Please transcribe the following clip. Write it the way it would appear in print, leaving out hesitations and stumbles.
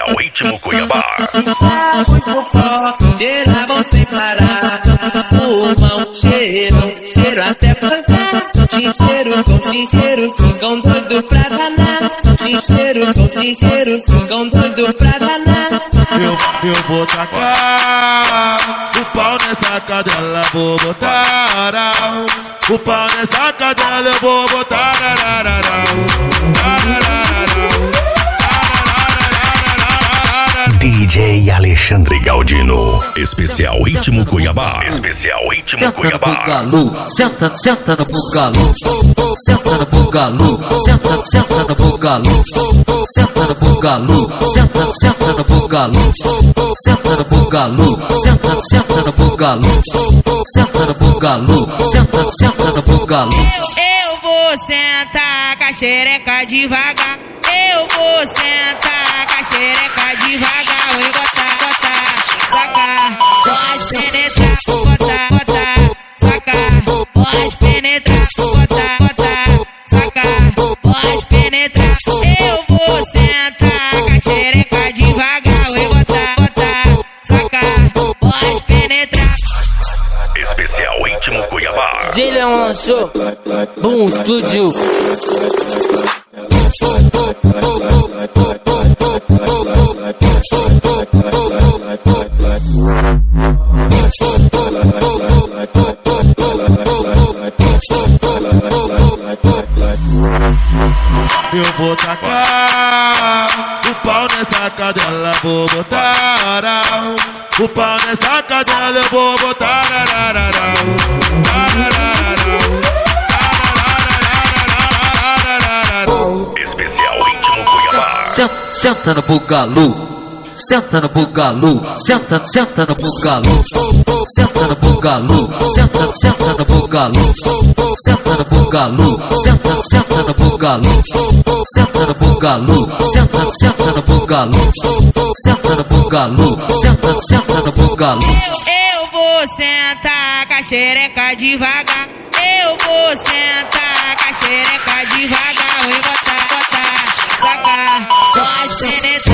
Especial Ritmo Cuiabá. Os fofoqueiros vão sem parar. Fumam, cheiro até cantar. Tincheiro com tincheiro, ficam doido pra danar. Tincheiro com tincheiro, ficam doido pra danar. Eu vou tacar o pau nessa cadela, vou botar o pau nessa cadela, eu vou botar. DJ Alexandre Galdino. Especial Ritmo Cuiabá. Especial Ritmo Senta Cuiabá. no bugalô, senta no bugalô, senta no bugalô, senta no bugalô, senta no bugalô, senta no bugalô, senta no bugalô, senta no bugalô, senta no bugalô, senta no bugalô. Eu vou sentar com a xereca devagar. Eu vou sentar com a xereca devagar. Oi, sacar, pode penetrar, sacar, pode penetrar, sacar, pode penetrar. Eu vou sentar com a xereca devagar. Oi, sacar, pode penetrar. Especial Ritmo Cuiabá. DJ Leão lançou, bum, explodiu. Eu vou tacar o pau nessa cadela, vou botar o pau nessa cadela, eu vou botar. Especial Ritmo Cuiabá. Senta no bugalô, senta no bugalô, senta no bugalô, senta no bugalô, senta no bugalô, senta no bugalô, senta no bugalô, senta no bugalô, senta no bugalô, senta no bugalô, senta no bugalô. Eu vou sentar com a xereca devagar. Eu vou sentar com a xereca devagar. Oi, sacar, pode penetrar.